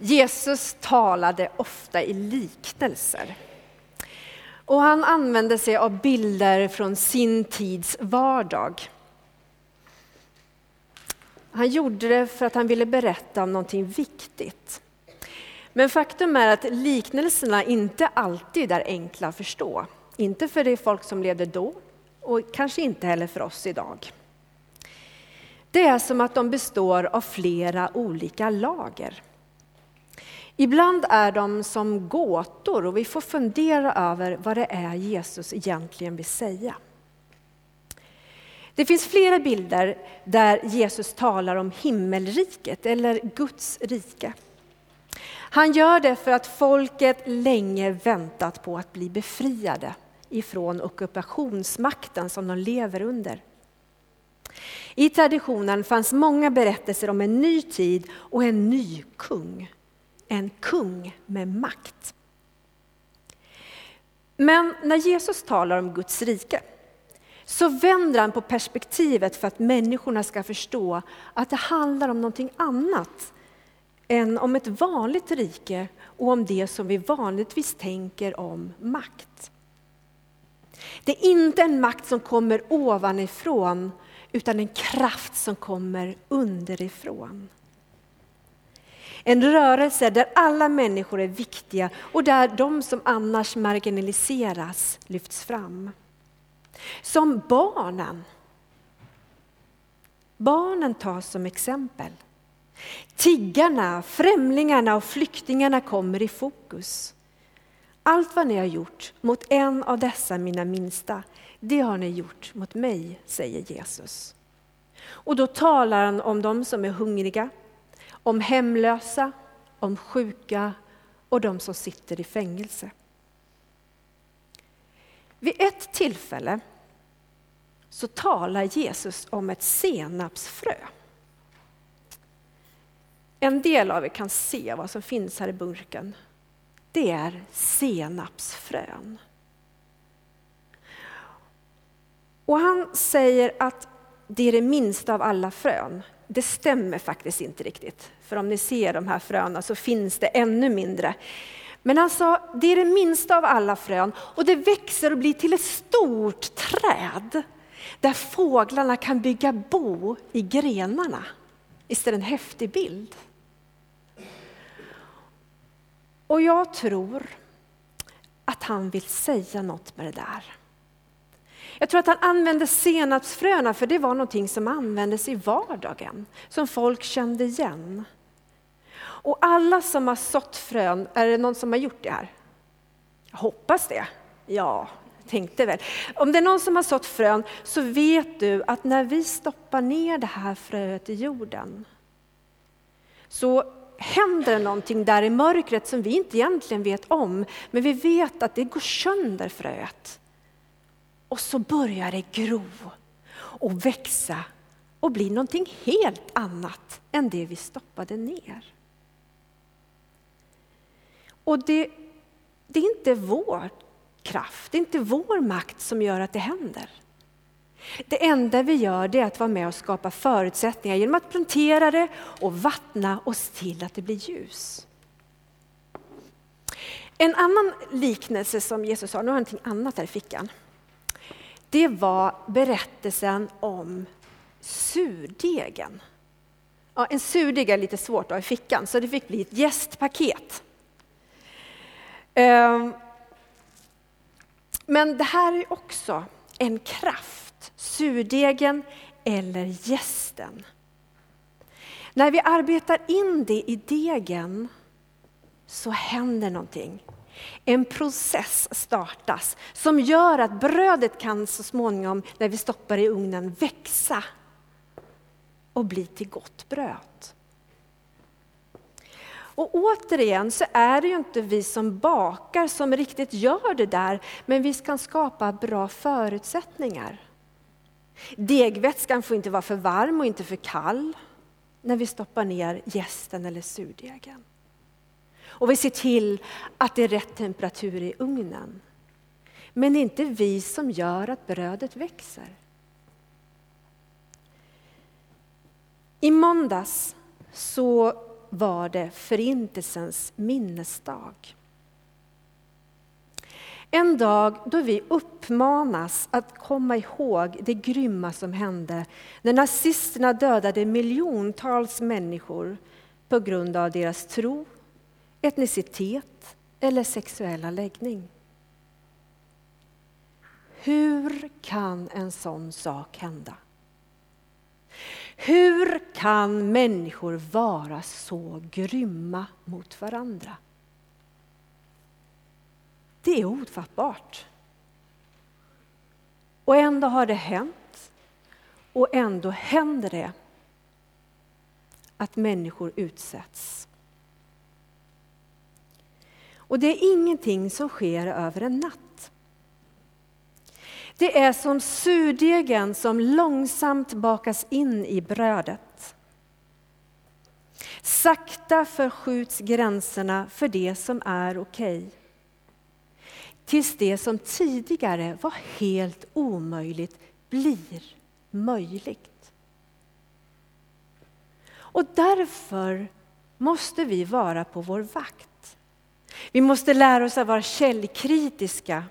Jesus talade ofta i liknelser. Och han använde sig av bilder från sin tids vardag. Han gjorde det för att han ville berätta om någonting viktigt. Men faktum är att liknelserna inte alltid är enkla att förstå. Inte för det folk som levde då och kanske inte heller för oss idag. Det är som att de består av flera olika lager. Ibland är de som gåtor och vi får fundera över vad det är Jesus egentligen vill säga. Det finns flera bilder där Jesus talar om himmelriket eller Guds rike. Han gör det för att folket länge väntat på att bli befriade ifrån ockupationsmakten som de lever under. I traditionen fanns många berättelser om en ny tid och en ny kung. En kung med makt. Men när Jesus talar om Guds rike så vänder han på perspektivet för att människorna ska förstå att det handlar om någonting annat än om ett vanligt rike och om det som vi vanligtvis tänker om makt. Det är inte en makt som kommer ovanifrån utan en kraft som kommer underifrån. En rörelse där alla människor är viktiga och där de som annars marginaliseras lyfts fram. Som barnen. Barnen tas som exempel. Tiggarna, främlingarna och flyktingarna kommer i fokus. Allt vad ni har gjort mot en av dessa mina minsta, det har ni gjort mot mig, säger Jesus. Och då talar han om de som är hungriga, om hemlösa, om sjuka och de som sitter i fängelse. Vid ett tillfälle så talar Jesus om ett senapsfrö. En del av er kan se vad som finns här i burken. Det är senapsfrön. Och han säger att det är det minsta av alla frön. Det stämmer faktiskt inte riktigt. För om ni ser de här fröna så finns det ännu mindre. Men han sa, det är det minsta av alla frön och det växer och blir till ett stort träd. Där fåglarna kan bygga bo i grenarna. Visst är det en häftig bild? Och jag tror att han vill säga något med det där. Jag tror att han använde senapsfröna för det var någonting som användes i vardagen. Som folk kände igen. Och alla som har sått frön, är det någon som har gjort det här? Jag hoppas det. Ja, tänkte väl. Om det är någon som har sått frön så vet du att när vi stoppar ner det här fröet i jorden så händer någonting där i mörkret som vi inte egentligen vet om. Men vi vet att det går sönder fröet. Och så börjar det gro och växa och bli någonting helt annat än det vi stoppade ner. Och det är inte vår kraft, det är inte vår makt som gör att det händer. Det enda vi gör det är att vara med och skapa förutsättningar genom att plantera det och vattna och se till att det blir ljus. En annan liknelse som Jesus sa, nu har jag någonting annat här i fickan. Det var berättelsen om surdegen. Ja, en surdeg är lite svårt att ha i fickan så det fick bli ett gästpaket. Men det här är också en kraft, surdegen eller jästen. När vi arbetar in det i degen så händer någonting. En process startas som gör att brödet kan så småningom när vi stoppar i ugnen växa och bli till gott bröd. Och återigen så är det ju inte vi som bakar som riktigt gör det där, men vi ska skapa bra förutsättningar. Degvätskan får inte vara för varm och inte för kall när vi stoppar ner jästen eller surdegen. Och vi ser till att det är rätt temperatur i ugnen. Men det är inte vi som gör att brödet växer. I måndags så var det förintelsens minnesdag. En dag då vi uppmanas att komma ihåg det grymma som hände när nazisterna dödade miljontals människor på grund av deras tro, etnicitet eller sexuella läggning. Hur kan en sån sak hända? Hur kan människor vara så grymma mot varandra? Det är ofattbart. Och ändå har det hänt. Och ändå händer det att människor utsätts. Och det är ingenting som sker över en natt. Det är som surdegen som långsamt bakas in i brödet. Sakta förskjuts gränserna för det som är okej. Tills det som tidigare var helt omöjligt blir möjligt. Och därför måste vi vara på vår vakt. Vi måste lära oss att vara källkritiska.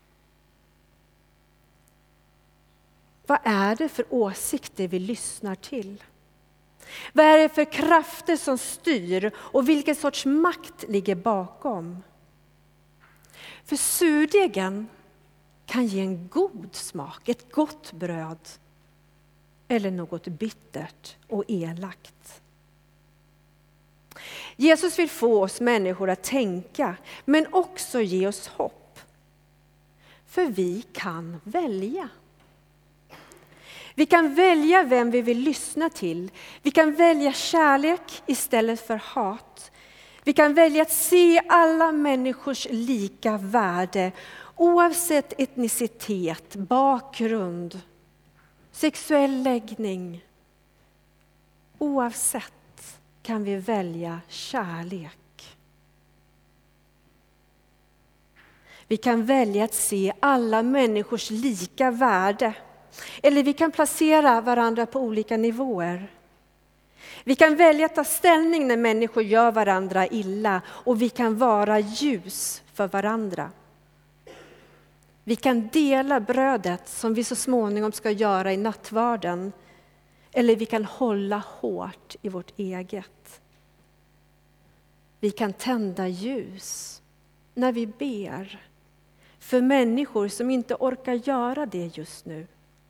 Vad är det för åsikter vi lyssnar till? Vad är det för krafter som styr och vilken sorts makt ligger bakom? För surdegen kan ge en god smak, ett gott bröd eller något bittert och elakt. Jesus vill få oss människor att tänka, men också ge oss hopp. För vi kan välja. Vi kan välja vem vi vill lyssna till. Vi kan välja kärlek istället för hat. Vi kan välja att se alla människors lika värde oavsett etnicitet, bakgrund, sexuell läggning. Oavsett kan vi välja kärlek. Vi kan välja att se alla människors lika värde. Eller vi kan placera varandra på olika nivåer. Vi kan välja att ta ställning när människor gör varandra illa. Och vi kan vara ljus för varandra. Vi kan dela brödet som vi så småningom ska göra i nattvarden. Eller vi kan hålla hårt i vårt eget. Vi kan tända ljus när vi ber för människor som inte orkar göra det just nu.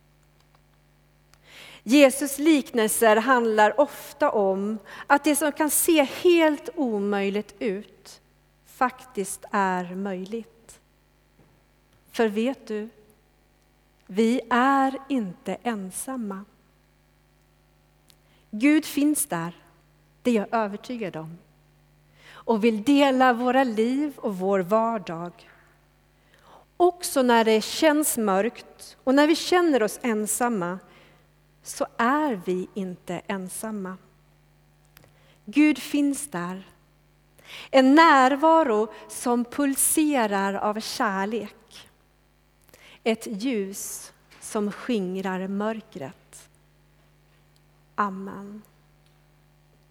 Jesus liknelser handlar ofta om att det som kan se helt omöjligt ut faktiskt är möjligt. För vet du, vi är inte ensamma. Gud finns där, det är jag övertygad om. Och vill dela våra liv och vår vardag. Också när det känns mörkt och när vi känner oss ensamma, så är vi inte ensamma. Gud finns där. En närvaro som pulserar av kärlek. Ett ljus som skingrar mörkret. Amen.